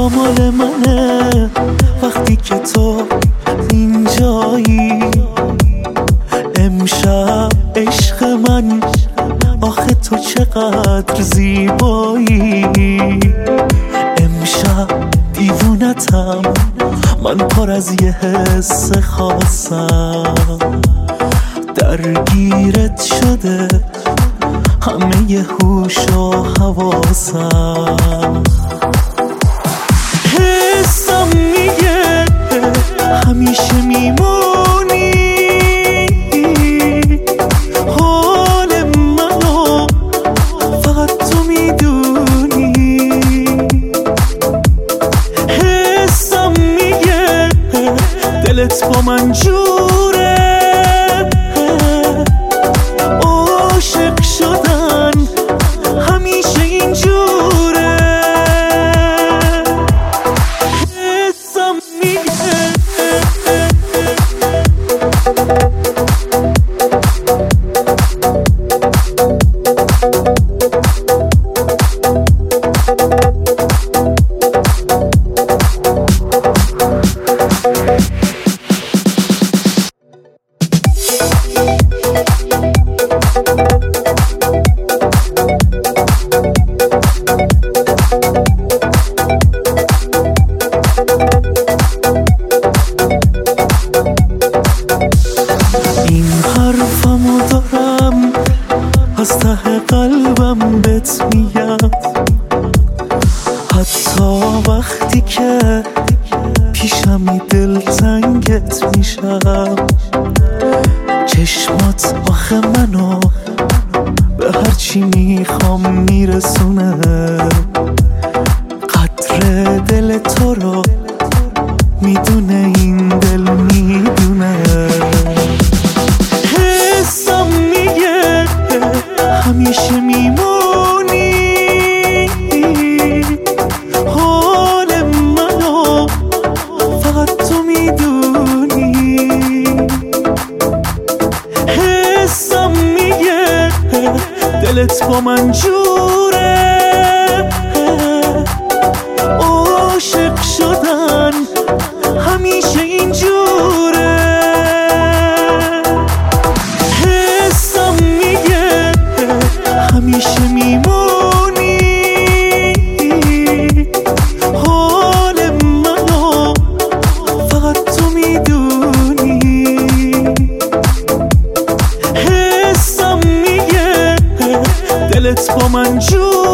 مال منه وقتی که تو اینجایی. امشب عشق من آخه تو چقدر زیبایی. امشب دیوونتم من پر از یه حس خاصم. درگیرت شده همه ی هوش و حواسم. حسم میگه همیشه میمونی. حال منو فقط تو میدونی. حسم میگه دلت با من جوره. عاشق شدن همیشه اینجوره. حسم میگه این حرفمو دارم از ته قلبم بهت میگم. حتی وقتی که پیشمی دلتنگت میشم. چشمات آخه منو به هرچی میخوام میرسونه. قدر دل تو رو میدونه این دل میدونه. حسم میگه همیشه میمونی. حال منو فقط تو میدونی. حسم میگه دلت با من جوره. عاشق شدن همیشه اینجوره. حسم میگه همیشه میمونی. حال منو فقط تو میدونی. حسم میگه دلت با من جوره.